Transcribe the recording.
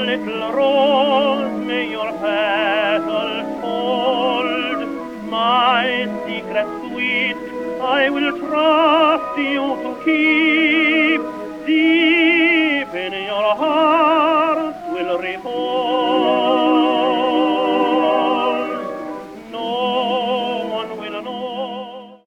little rose, may your petals hold my secret sweet. I will trust you to keep deep in your heart.